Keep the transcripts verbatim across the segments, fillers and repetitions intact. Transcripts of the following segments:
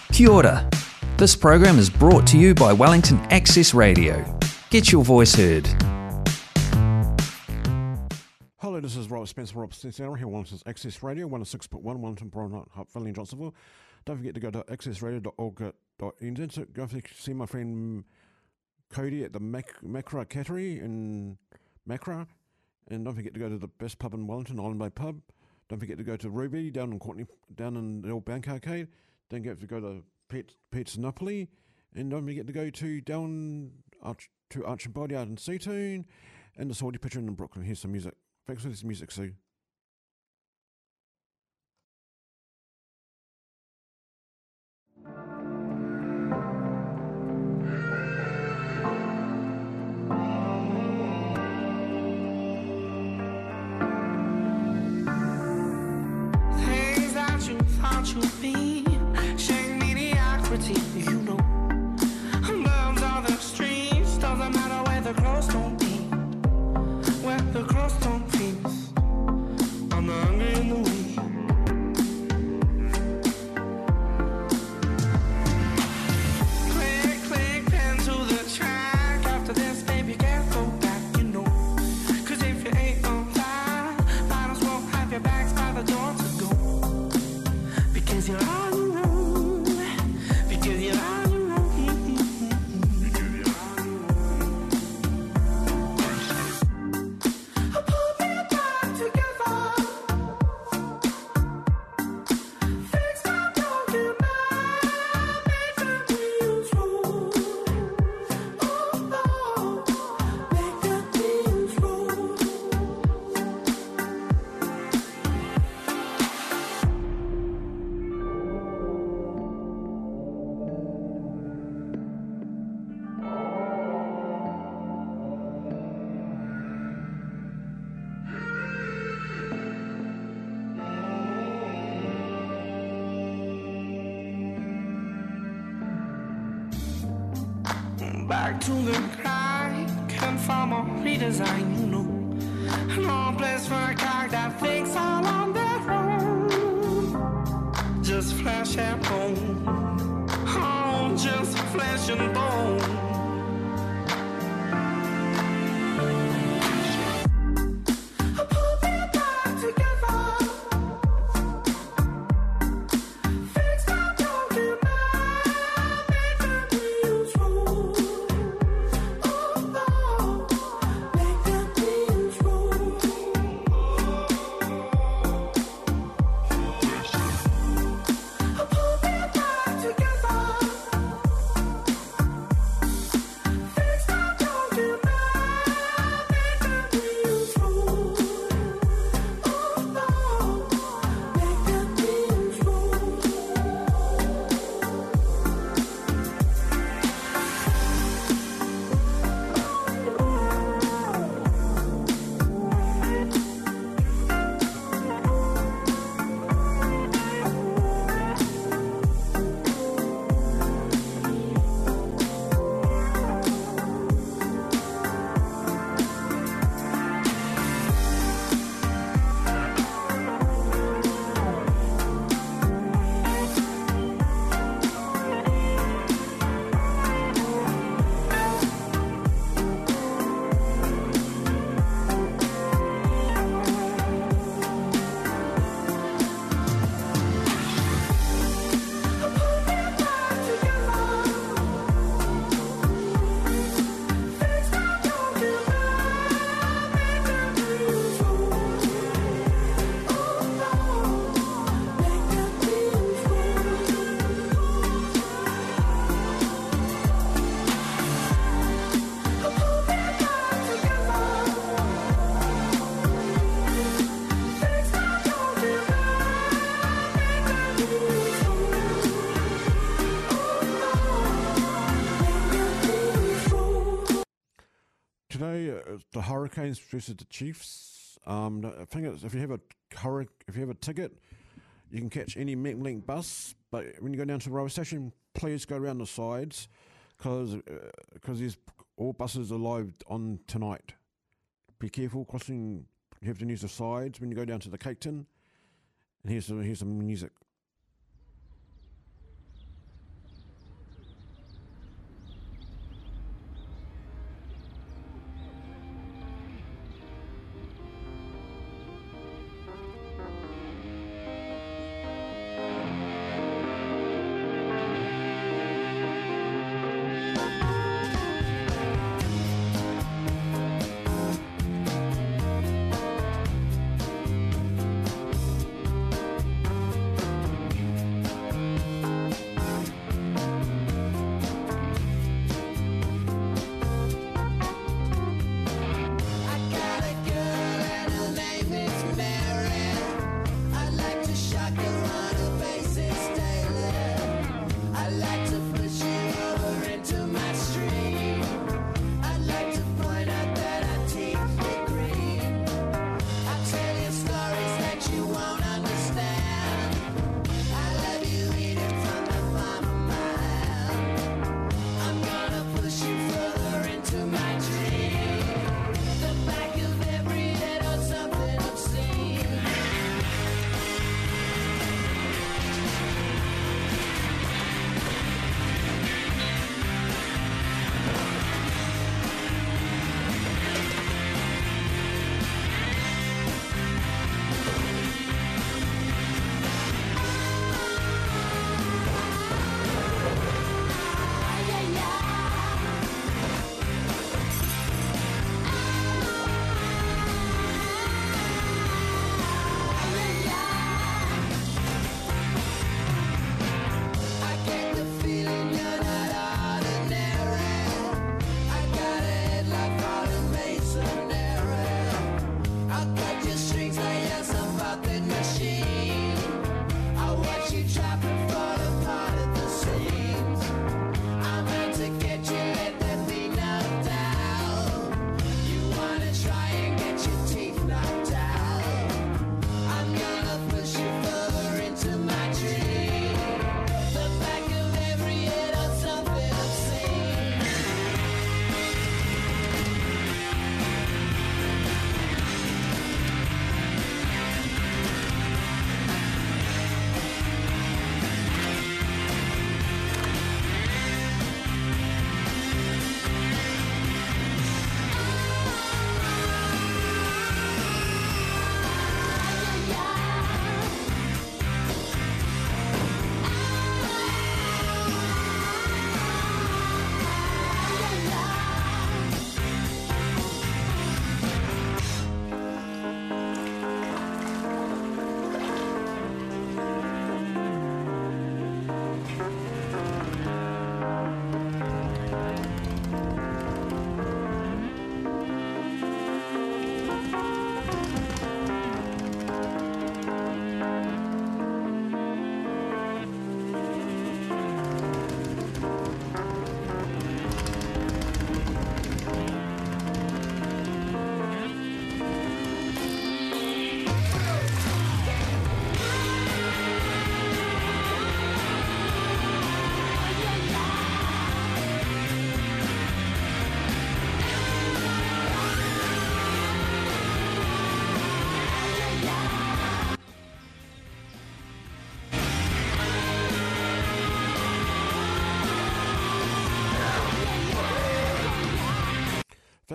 Kia ora. This program is brought to you by Wellington Access Radio. Get your voice heard. Hello, this is Robert Spencer, Robert Spencer here, Wellington's Access Radio, one oh six point one, Wellington, Brown, Hutt, Johnsonville. Don't forget to go to access radio dot org dot n z. So go to see my friend Cody at the Mac- Macra Cattery in Macra. And don't forget to go to the best pub in Wellington, Island Bay Pub. Don't forget to go to Ruby down in Courtney, down in the old Bank Arcade. Don't forget to go to Pet, Pets Napoli. And don't forget to go to down Arch, to Archibald out in Seatoon and the Salty Pitcher in Brooklyn. Here's some music. Thanks for this music, Sue. Things that you thought you'd be, shame mediocrity, you know. Burns on the streets, doesn't matter where the clothes don't be, where the clothes don't feast. I'm the hungry and the weak. Click, click, pen to the track. After this, baby, can't go back, you know. Cause if you ain't on fire, might as well have your bags by the door to go. Because you're on your own. Because you're on your own. Because you're on your own. I pull me back together. Fix my broken mind. Make the wheels roll. Oh, oh. Make the wheels roll. Back to the grind, can form a redesign, you know. No place for a guy that thinks all on their own. Just flesh and bone. Oh, just flesh and bone. I pull me back together. Fix my broken mind. Make the wheels roll. Oh, oh. Make the wheels roll. I pull me back together. Fix my broken mind. Make the wheels roll. Oh, oh. Make the wheels roll. Today, uh, the Hurricanes versus the Chiefs. Um, the thing is, if you have a hurri- if you have a ticket, you can catch any Metlink bus. But when you go down to the railway station, please go around the sides, because because there's all buses are live on tonight. Be careful crossing. You have to use the sides when you go down to the Cake Tin. And here's some, here's some music.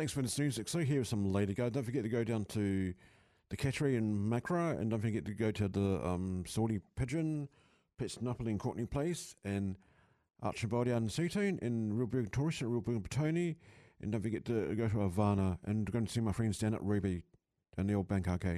thanks for listening. So here is some Lady Gaga. Don't forget to go down to the Cattery in Macra, and don't forget to go to the um, Saudi Pigeon, Pets Napoli and Courtney Place, and Archibald out in Seatoon, and Reelberg Tourist at Reelberg Petone, and don't forget to go to Havana and go and see my friends down at Ruby and the old Bank Arcade.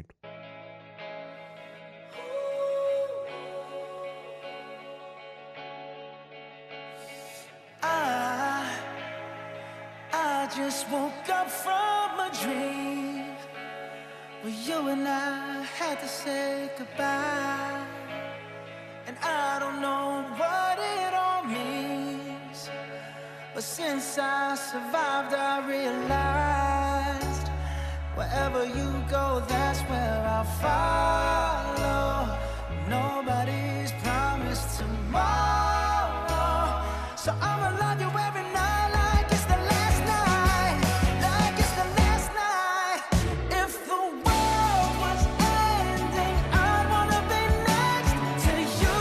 I, I just woke up from a dream where you and I had to say goodbye, and I don't know what it all means, but since I survived I realized wherever you go, that's where I'll follow. Nobody's promised tomorrow, so I'ma love you every night like it's the last night, like it's the last night. If the world was ending, I'd wanna be next to you.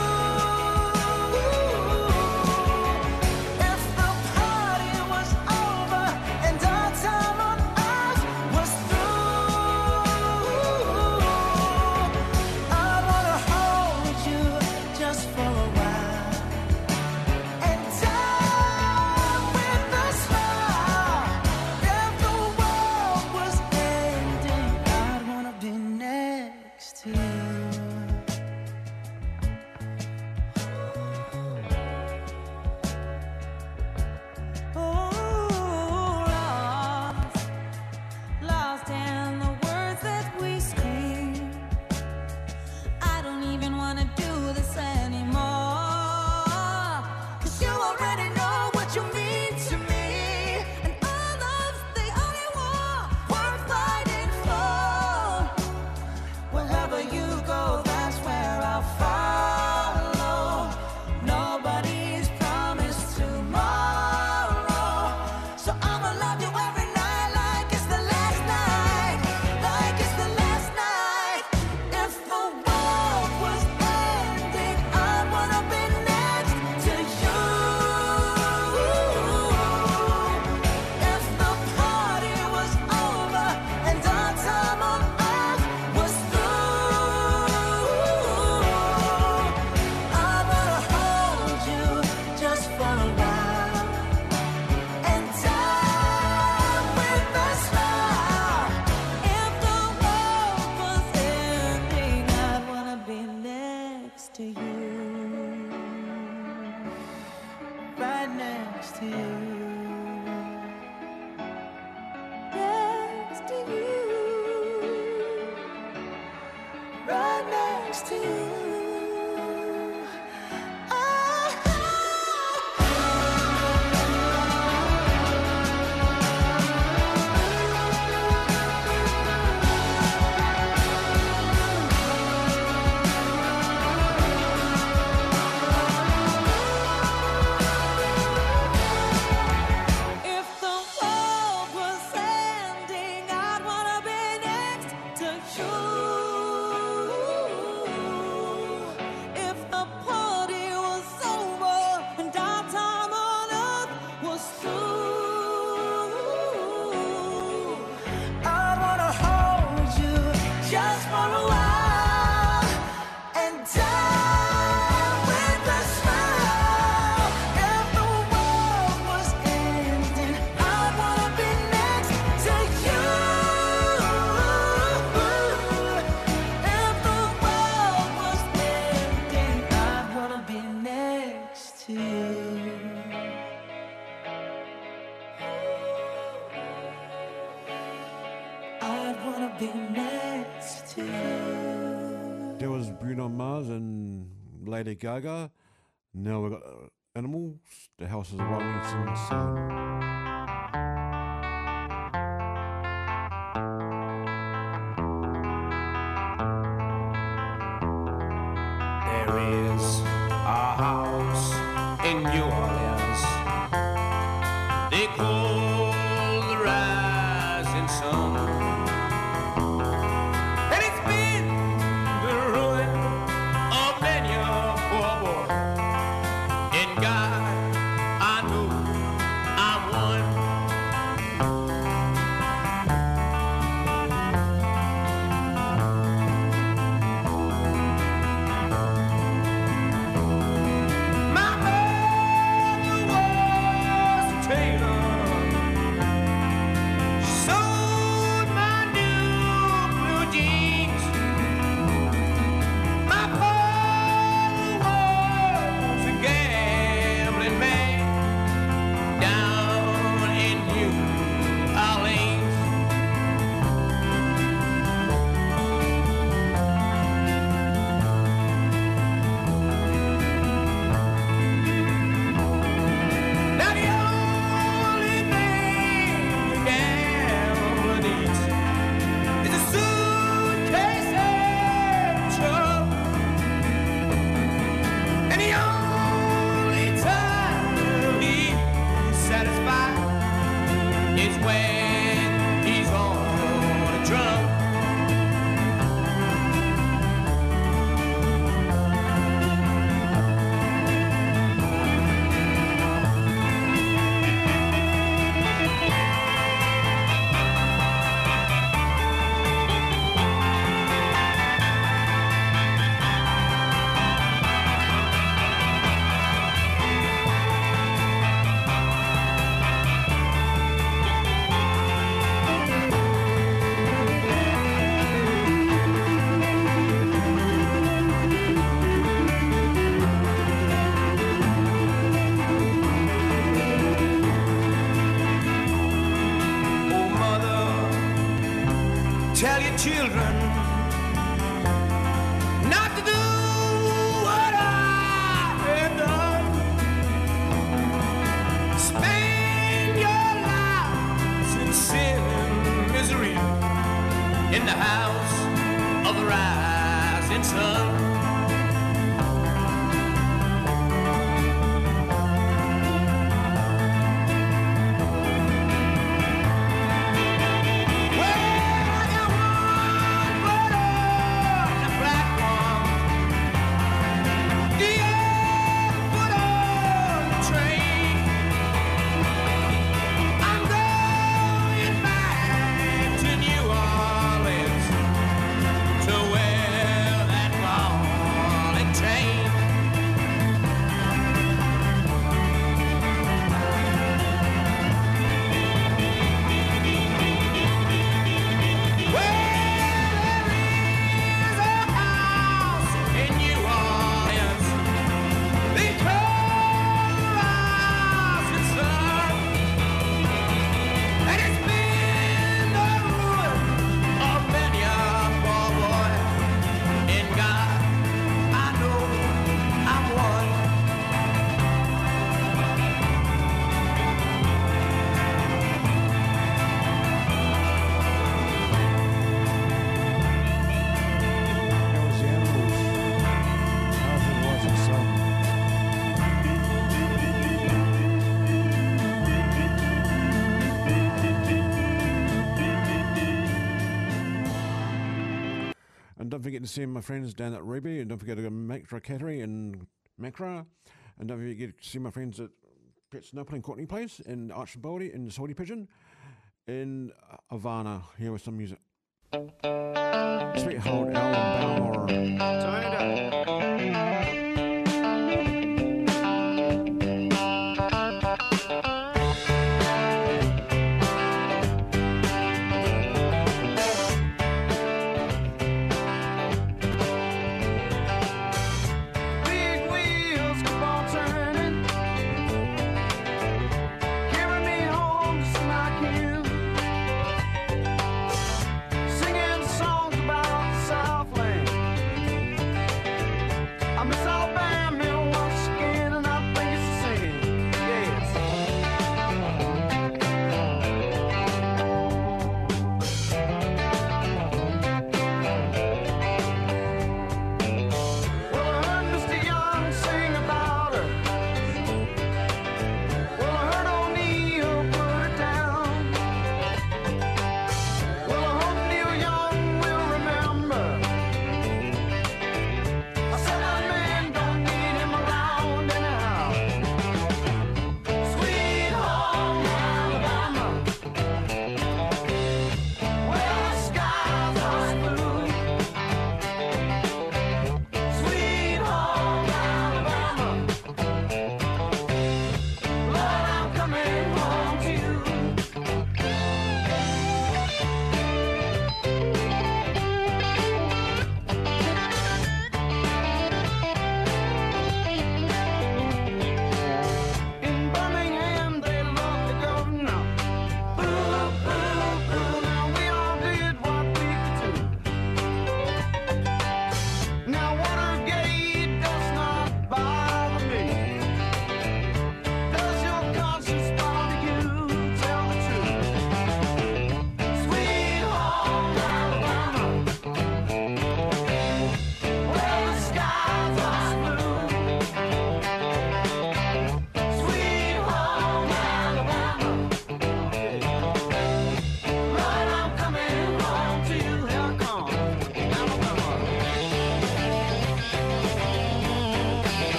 If the party was over and our time on earth was through, I'd wanna hold you just for a while and die with a smile. If the world was ending, I'd wanna be next to you. Oh, lost, lost in the words that we scream. I don't even wanna do this anymore, 'cause you already know what you mean to me, and all love's the only war worth fighting for. Wherever you go, that's where I'll follow. Nobody's promised tomorrow, so I'ma love you every night like it's the last night, like it's the last night. If the world was ending, I'd wanna be next to you. If the party was over and our time on earth was through, I wanna hold you just for a while and die with a smile. If the world was ending, I'd wanna be next to you, right next to you, next to you, right next to you. If the world was ending, I'd wanna be next to you. If the party was over and our time on earth was through, I'd wanna hold you just for a while and die with a smile. If the world was ending, I'd wanna be next to you. If the world was ending, I'd wanna be next to you. I'd wanna be next to you. There was Bruno Mars and Lady Gaga. Now we've got uh, Animals, The House is Rolling Inside. There is a house in New Orleans they call the rising sun, and it's been the ruin of many a poor boy. In God, I know I'm one. children not to do what I have done. Spend your lives in sin and misery in the house of the rising sun. Don't forget to see my friends down at Ruby, and don't forget to go to Macra Cattery in Macra, and don't forget to see my friends at Pet Snowple and Courtney Place, in Archibald in Salty Pigeon, in Havana, here with some music. Sweetheart Alan Bauer. Turn it up. Singing songs about the Southland.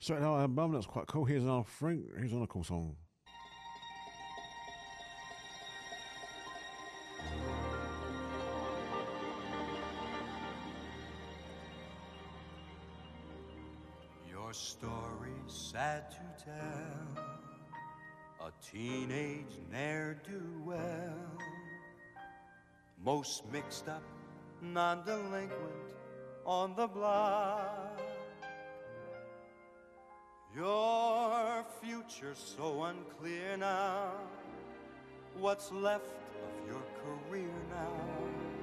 Straight out album, that's quite cool. Here's another Frank. Here's another cool song. Your story's sad to tell, a teenage ne'er-do-well, most mixed up, non-delinquent on the block. Your future's so unclear now, what's left of your career now?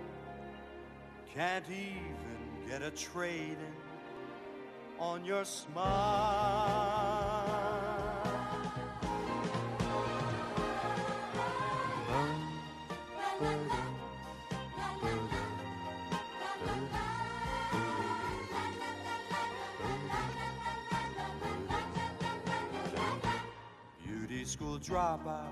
Can't even get a trade-in on your smile. Beauty school dropout,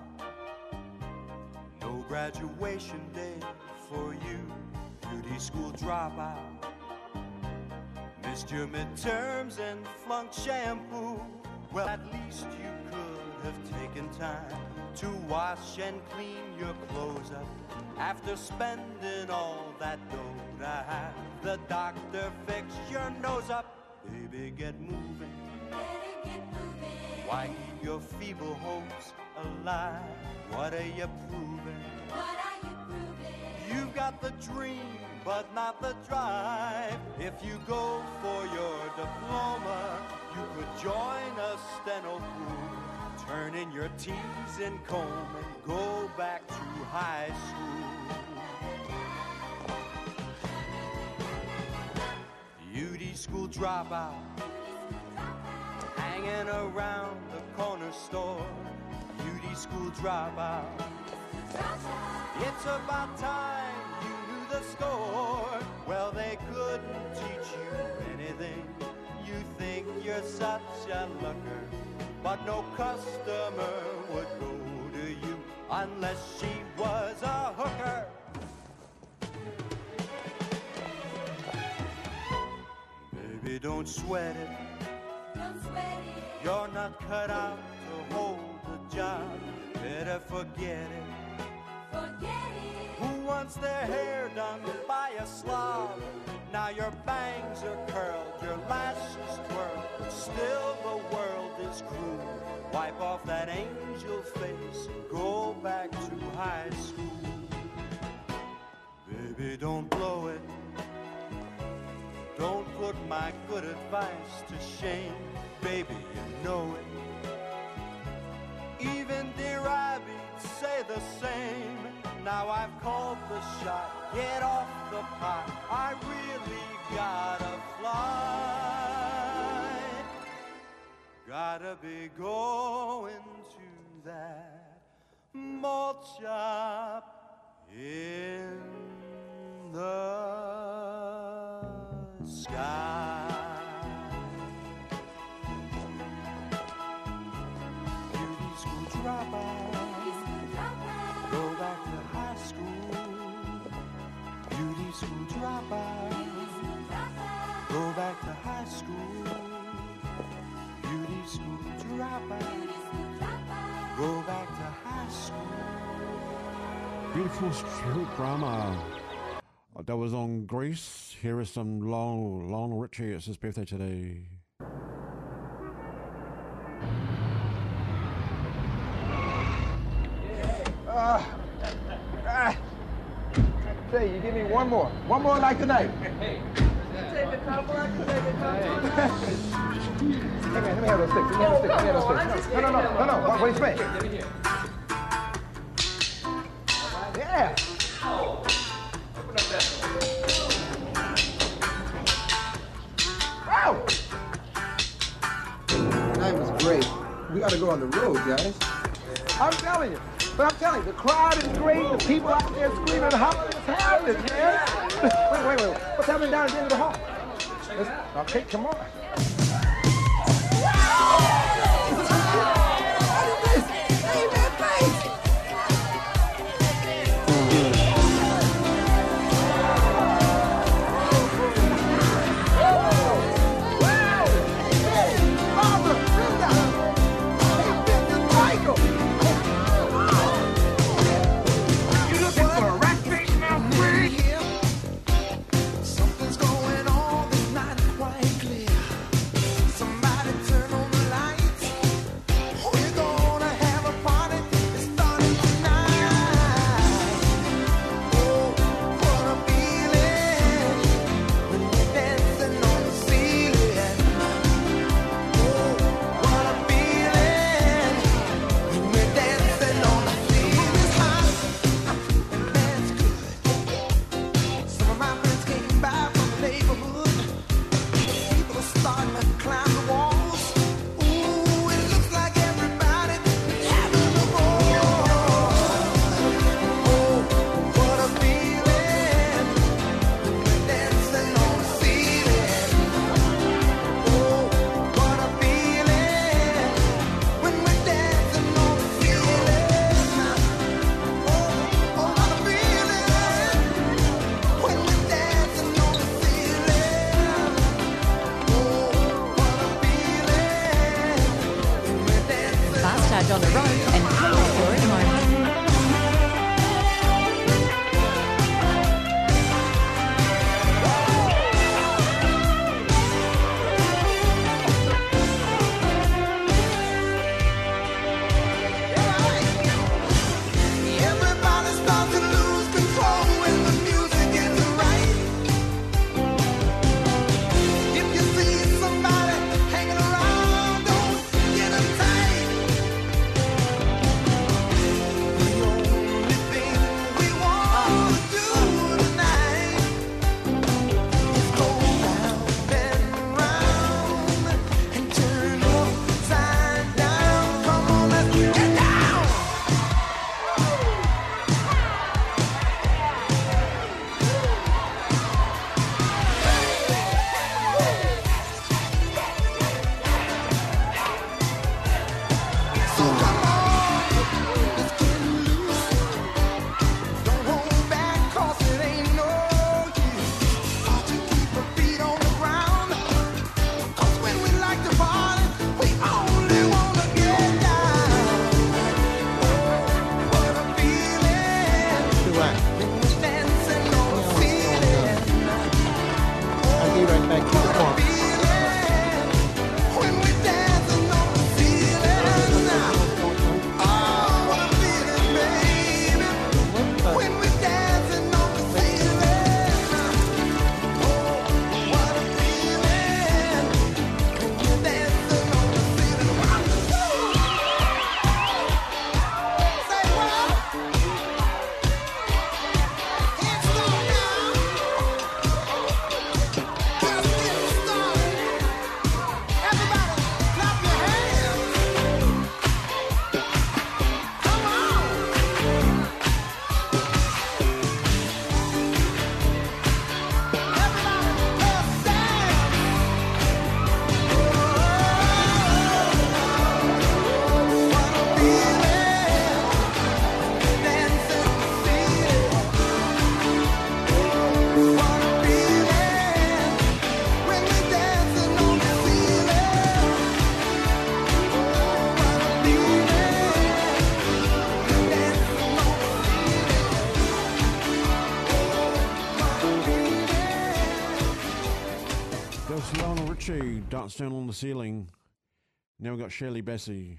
no graduation day for you. Beauty school dropout, missed your midterms and flunked shampoo. Well, at least you could have taken time to wash and clean your clothes up after spending all that dough to have the doctor fix your nose up. Baby, get moving. Why keep your feeble hopes alive? What are you proving? What are you proving? You've got the dream, but not the drive. If you go for your diploma, you could join a steno crew, turn in your T's and comb and go back to high school. Beauty school dropout, hanging around the corner store. Beauty school dropout, it's about time you knew the score. Well, they couldn't teach you anything. You think you're such a looker, but no customer would go to you unless she was a hooker. Baby, don't sweat it. Don't sweat it. You're not cut out to hold the job. Better forget it. Forget it. Who wants their hair done by a slob? Now your bangs are curled, your lashes twirl. Still the world is cruel. Wipe off that angel face and go back to high school. Baby, don't blow it. Don't put my good advice to shame. Baby, you know it. Even dear Abby'd say the same. Now I've called the shot. Get off the pot. I really gotta fly. Gotta be going to that malt shop in the sky. Beauty school dropout. Go back to high school. Beauty school dropout. Go back to high school. Beauty school dropout. Go back to high school. Beautiful street drama. Uh, That was on Grease. Here is some Lionel, Lionel Richie. It's his birthday today. Uh, ah, say, you give me one more. One more like tonight. Hey. Hey man, let me have those sticks. Let me have those sticks. Let me have those sticks. No, no, no, no, no, no. What do you say? Yeah. Wow. Tonight was great. We gotta go on the road, guys. I'm telling you. But I'm telling you, the crowd is great. The people out there screaming and hollering. It's happening, man. Wait, wait, wait. What's happening down at the end of the hall? Let's, okay, come on. Wow! Hey, Barbara! on the road and call if you're at home. Everybody starts to lose control when the music is right. If you see somebody hanging around, don't get uptight. The only thing we want to do tonight is go round and round and turn upside down. Come on, let's get down. So come on, let's get loose. Don't hold back, 'cause it ain't no use. Hard to keep our feet on the ground. 'Cause when we like to party, we only wanna get down. Oh, what a feeling. When we're dancing on the ceiling. I'll be right back to the What a phone. feeling. When we're dancing on the ceiling. Oh, what a feeling, baby. When we're dancing on the ceiling. Oh, what a feeling. When we're dancing on the ceiling. Say what? It's on now. Just getting started. Everybody, clap your hands. Come on. Everybody, just dance. What a feeling. Dancing on the ceiling. What a feeling. When we're dancing on the ceiling. What a feeling. Dancing on the That was Lionel Richie, Dance Down on the Ceiling. Now we've got Shirley Bassey.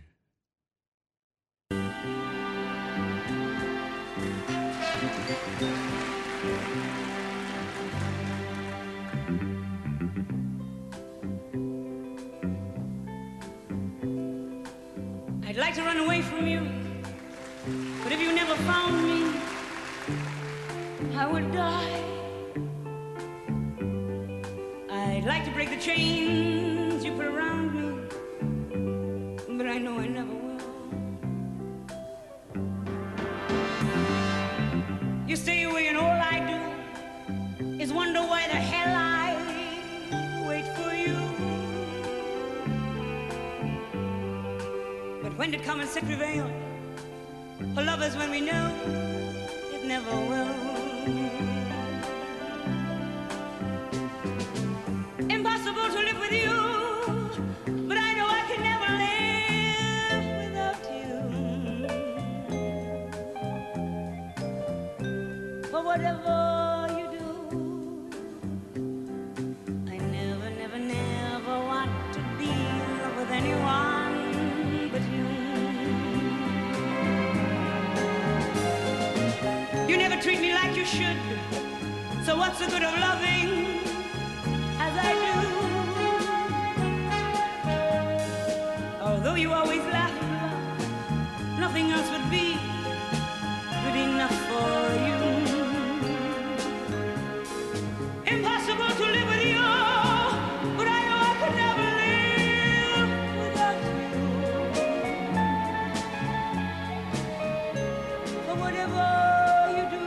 I'd like to run away from you, but if you never found me, I would die. I'd like to break the chains you put around me, but I know I never will. You stay away and all I do is wonder why the hell I wait for you. But when did common sense prevail? For lovers when we know it never will. Impossible to live with you, but I know I can never live without you. For whatever you do, I never, never, never want to be in love with anyone but you. You never treat me like you should, so what's the good of loving as I do? Although you always laugh at love, nothing else would be good enough for you. Impossible to live with you, but I know I could never live without you. For whatever you do,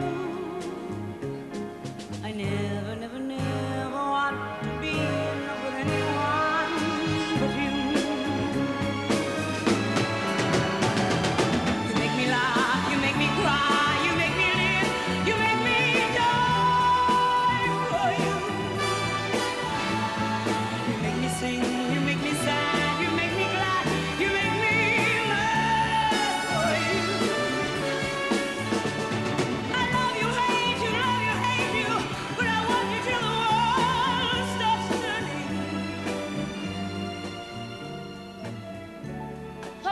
I never, never, never want to be in love with anyone but you.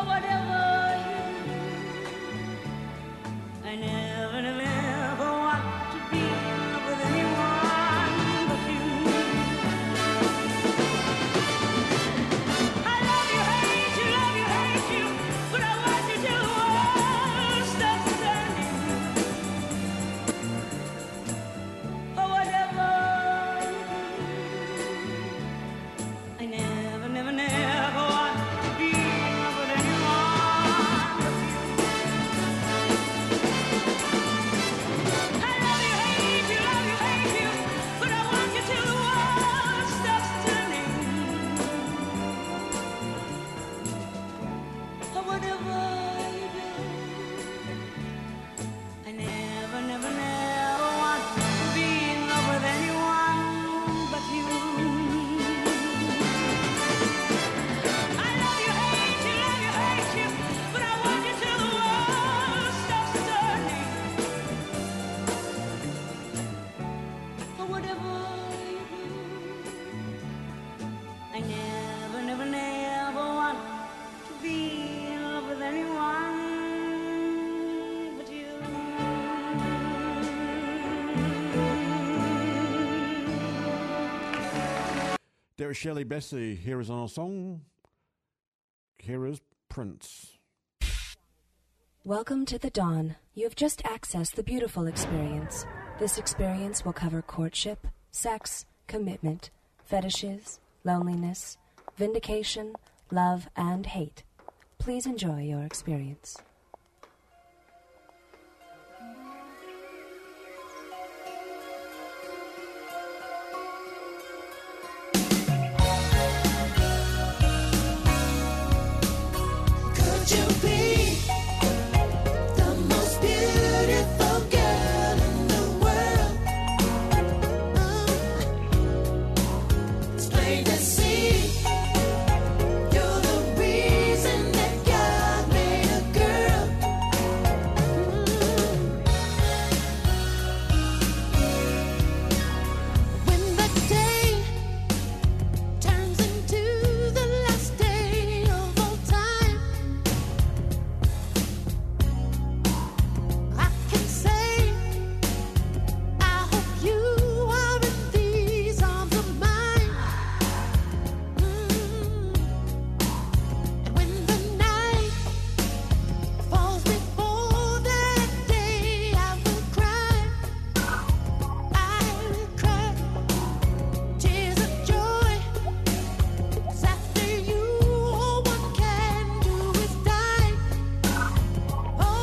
Derek Shelley Bassey, here is our song. Here is Prince. Welcome to the Dawn. You have just accessed the beautiful experience. This experience will cover courtship, sex, commitment, fetishes, loneliness, vindication, love, and hate. Please enjoy your experience. Could you be the most beautiful girl in the world? Oh, it's plain to see you're the reason that God made a girl. Mm. When the day turns into the last day of all time, I can say, I hope you are in these arms of mine. Mm. And when the night falls before that day, I will cry. I will cry tears of joy. 'Cause after you, all one can do is die. Oh, oh,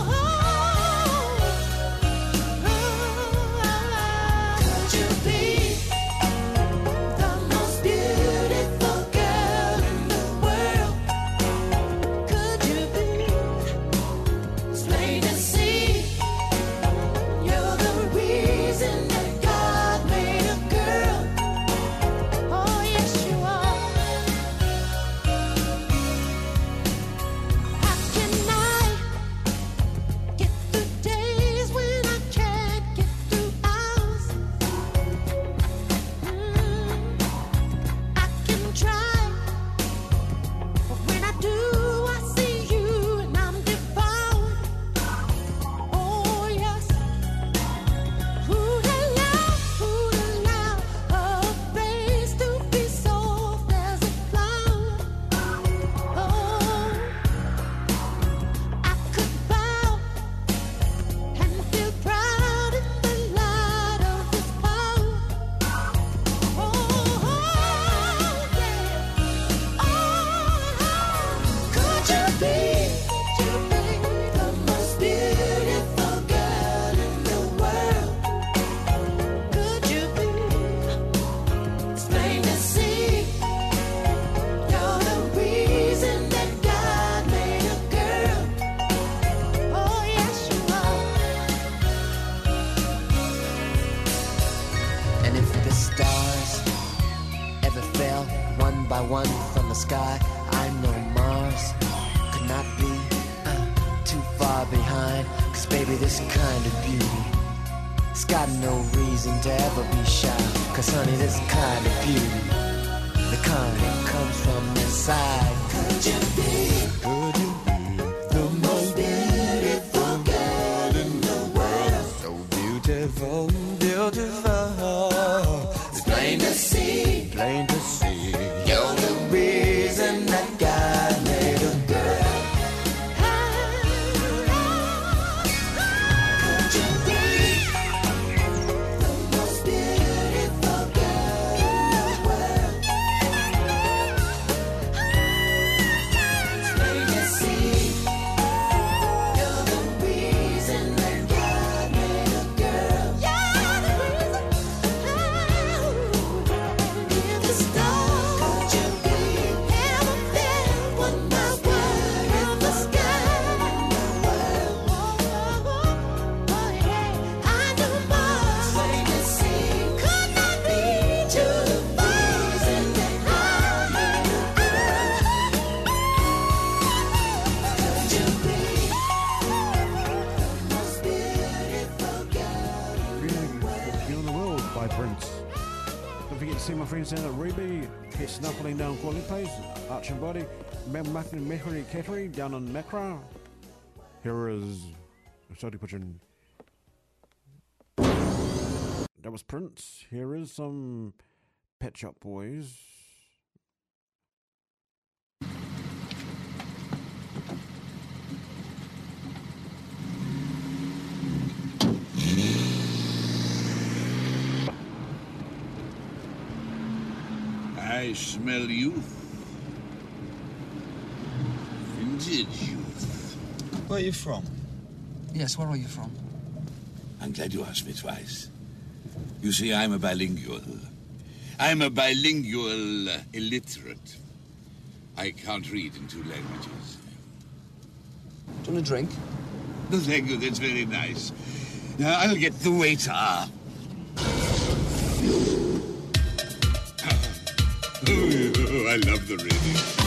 could you be the most beautiful girl in the world? Could you be? It's plain to see you're the reason that God made a girl. Oh, yes, you are. How can I get through days when I can't get through hours? Mm, I can try, but when I do, I see you and I'm devoured. Oh, yes. Who'd allow, who'd allow a face to be soft as a flower? Oh, I could bow and feel proud in the light of His power. Oh, yeah. Oh, could you be, could you be the most beautiful girl in the world? Could you be? It's plain to see you're the reason that God made a girl. Oh, yes, you are. And if the stars ever fell one by one from the sky, I know Mars could not be uh, too far behind. 'Cause baby, this kind of beauty, it's got no reason to ever be shy. 'Cause honey, this kind of beauty, the kind that comes from inside. Could you be Could you Queensland at Reby, Pet Snuffling down Quality Place, Arch and Body, Muffin Mehri Cattery down on Macra. Here is Sorry Puchin. That was Prince. Here is some Pet Shop Boys. I smell youth. Vintage youth. Where are you from? Yes, where are you from? I'm glad you asked me twice. You see, I'm a bilingual. I'm a bilingual uh, illiterate. I can't read in two languages. Do you want a drink? No, thank you. That's very nice. Now, I'll get the waiter. Oh, I love the radio.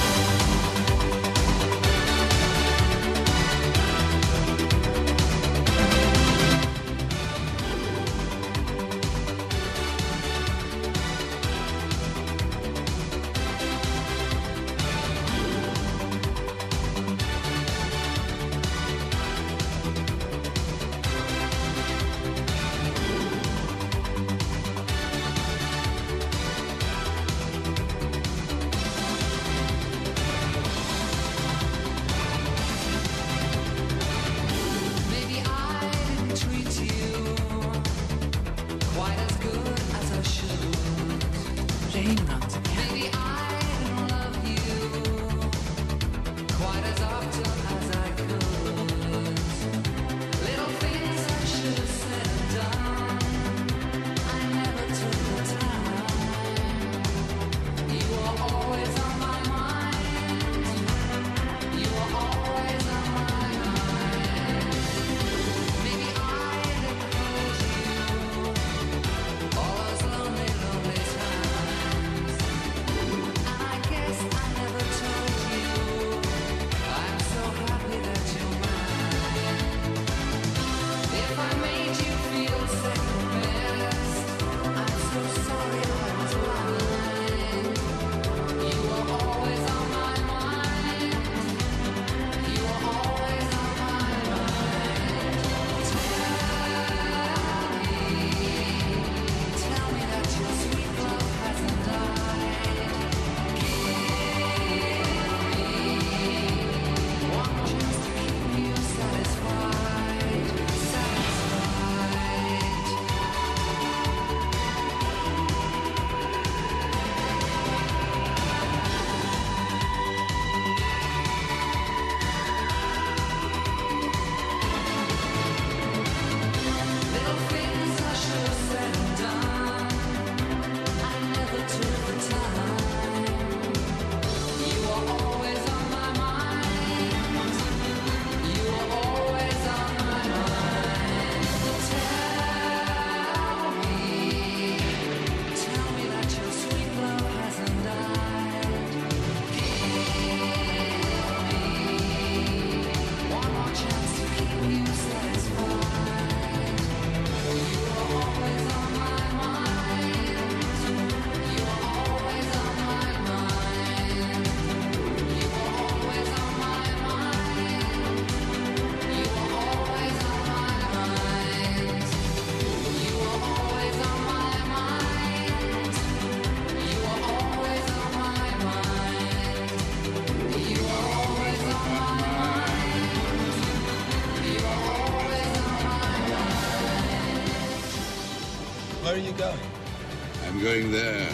Where are you going? I'm going there.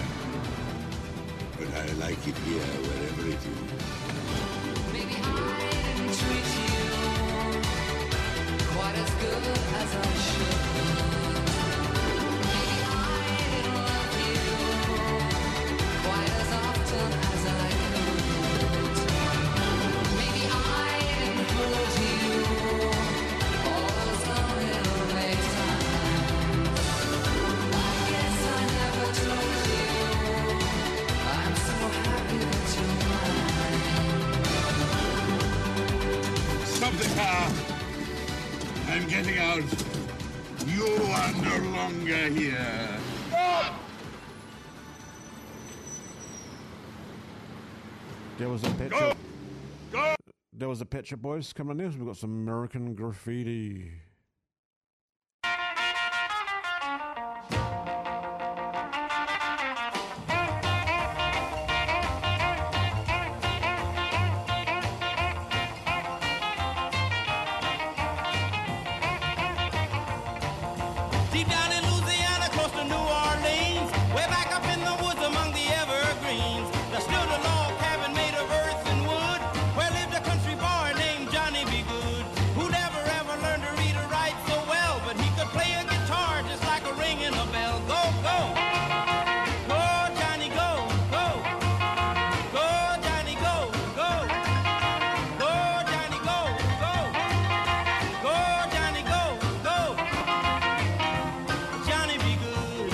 But I like it here, wherever it is. Maybe I didn't treat you quite as good as I should. Maybe I didn't love you quite as often as I could. Maybe I didn't hold you all those lonely, lonely times. I guess I never told you I'm so happy that you're mine. Stop the car! I'm getting out. You are no longer here. There was a Pet Shop. There was a Pet Shop Boys coming in. We've got some American Graffiti. Deep down in Louisiana, close to New Orleans, way back up in the woods among the evergreens, there stood a log cabin made of earth and wood, where lived a country boy named Johnny B. Good, who never ever learned to read or write so well, but he could play a guitar just like a ringing a bell. Go, go! Go, Johnny, go, go! Go, Johnny, go, go! Go, Johnny, go, go! Go, Johnny, go, go! Johnny be good.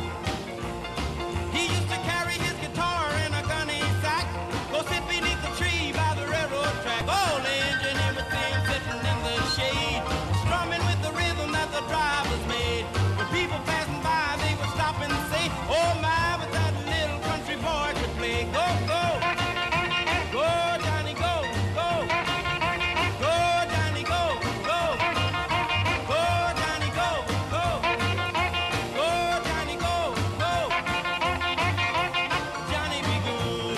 He used to carry his guitar in a gunny sack, go sit beneath the tree by the railroad track. Old engine, everything sitting in the shade, strumming with the rhythm that the drivers made. When people passing by, they would stop and say, oh my, but that little country boy could play. Go, go, go, Johnny, go, go, go, Johnny, go, go, go, Johnny, go, go. Go, Johnny, go, go. Johnny be good.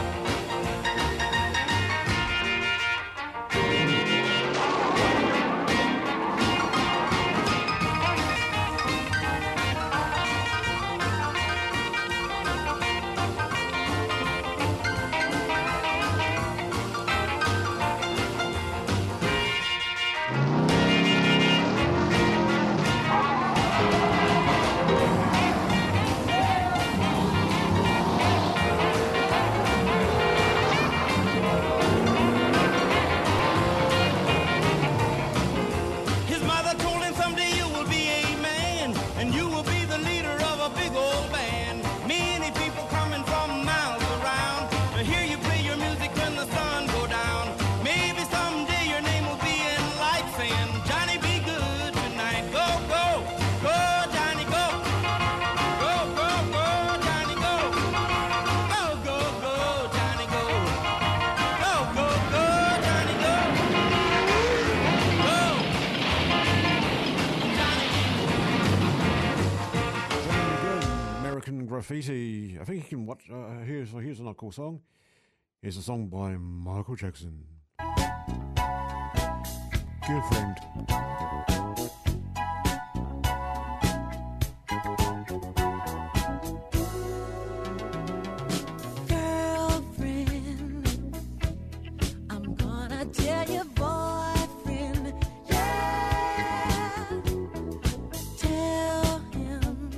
His mother told him someday you will be a man, and you will be the leader of a big old band. Many people coming from miles around to hear you play your music when the sun go down. Maybe someday your name will be in lights saying, Johnny be good tonight. Go, go, go, Johnny, go. Go, go, go, Johnny, go. Go, go, go, Johnny, go. Go, go, go, Johnny, go. Go. American Graffiti. I think you can watch. Uh, here's here's another cool song. Here's a song by Michael Jackson. Girlfriend. Girlfriend, I'm gonna tell your boyfriend, yeah. Tell him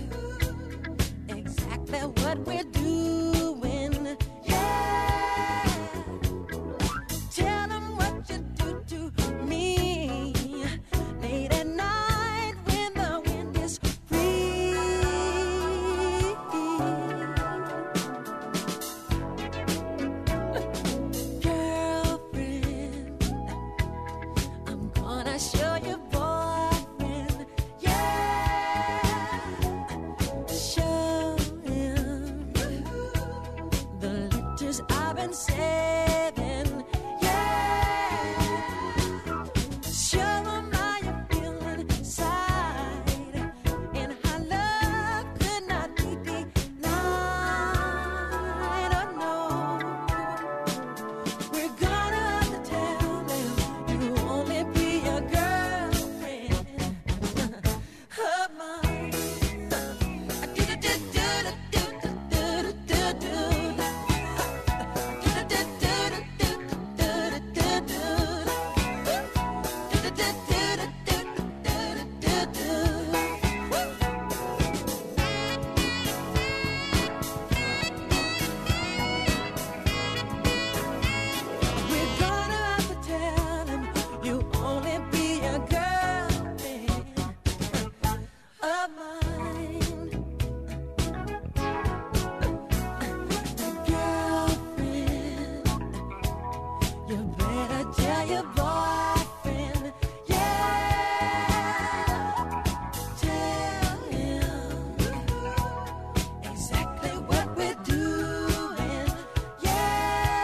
exactly what we're doing, yeah. Tell him what you do to me late at night when the wind is free. Girlfriend, I'm gonna show your boyfriend, yeah. Show him the letters I've been saving, yeah. Show him how you feel inside and how love could not be denied. Oh no, we're gonna have to tell them you only be a girlfriend of mine. We're gonna have to tell him you only be a girlfriend of mine. Girlfriend, you better tell your boyfriend, yeah. Tell him exactly what we're doing, yeah.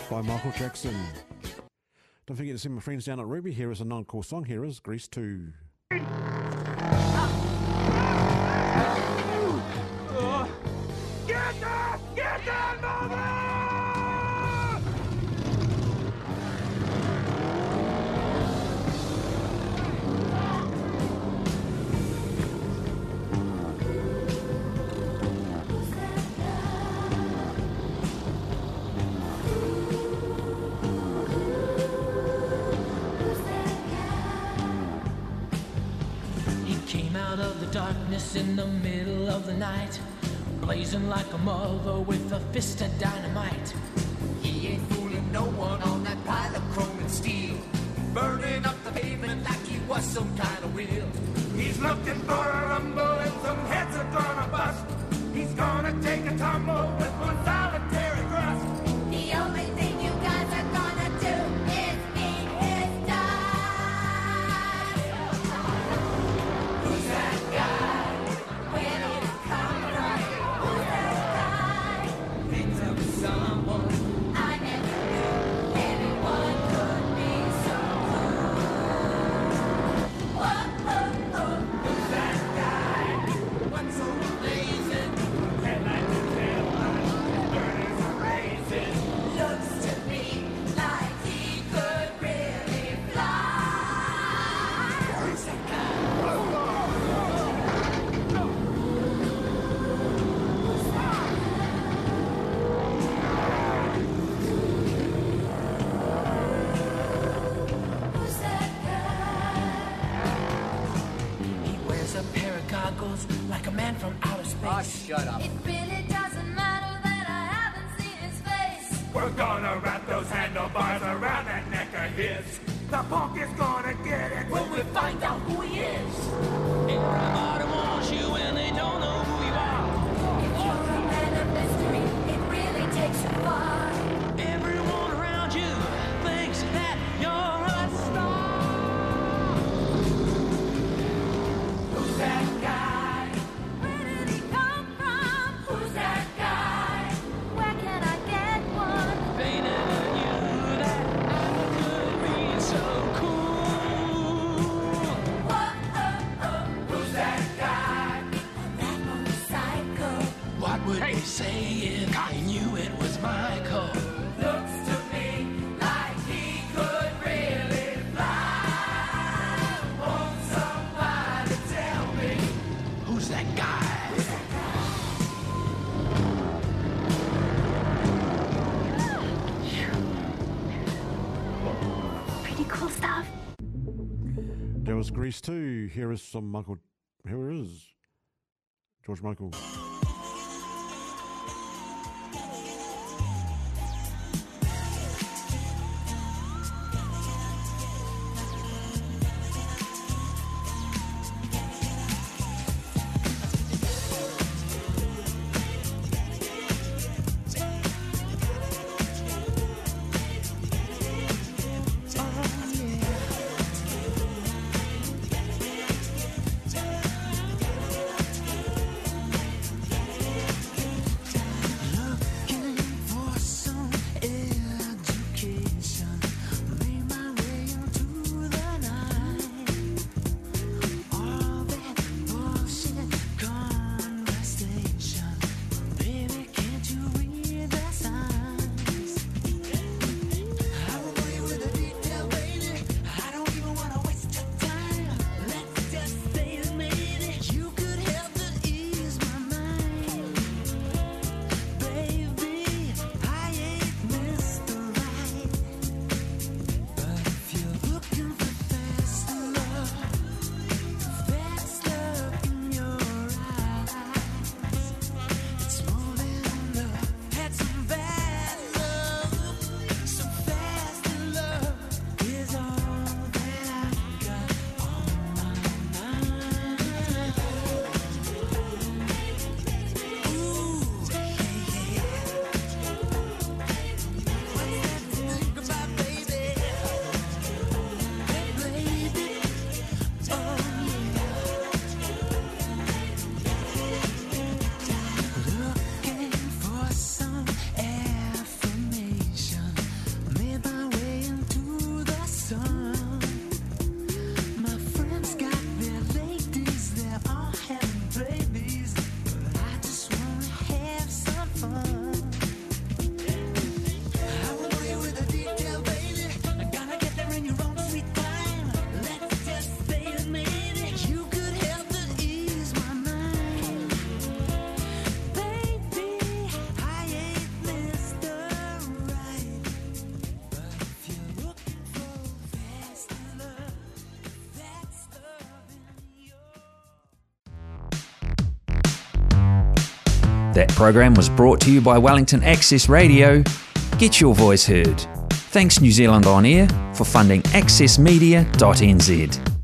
by Michael Jackson. Don't forget to see my friends down at Ruby. Here is a non-core song. Here is Grease two. Get down! Get down, mother! Out of the darkness in the middle of the night, blazing like a mother with a fist of dynamite. He ain't fooling no one on that pile of chrome and steel, burning up the pavement like he was some kind of wheel. He's looking for a rumble and some heads are gonna bust. He's gonna take a tumble with one solitary thrust. The only thing you guys are gonna do is eat his dust. Who's that guy? Where did he come from? Who's that guy? Thinks of someone I never knew. Anyone could be so cool. Whoa, whoa, whoa. Who's that guy? What's so amazing? Headlights and taillights, burners and raisins. Looks to me like he could really fly. Who's that guy? Who's that He wears a pair of goggles like a man from outer space. Oh, shut up. It really doesn't matter that I haven't seen his face. We're gonna wrap those handlebars around that neck of his. The punk is gonna get it when we find out who he is. Everybody wants you and they don't know who you are. If you're a man of mystery, it really takes you far. Everyone around you thinks that you're a star. Who's that guy? Where did he come from? Who's that guy? Where can I get one? They never knew that I could be so cool. Whoa, oh, oh. Who's that guy? That motorcycle. What would they say if I knew it was Michael? Looks to me like he could really fly. Won't somebody tell me? Who's that guy? Pretty cool stuff. There was Grease two. Here is some Michael. Here is George Michael. That program was brought to you by Wellington Access Radio. Get your voice heard. Thanks New Zealand On Air for funding access media dot n z.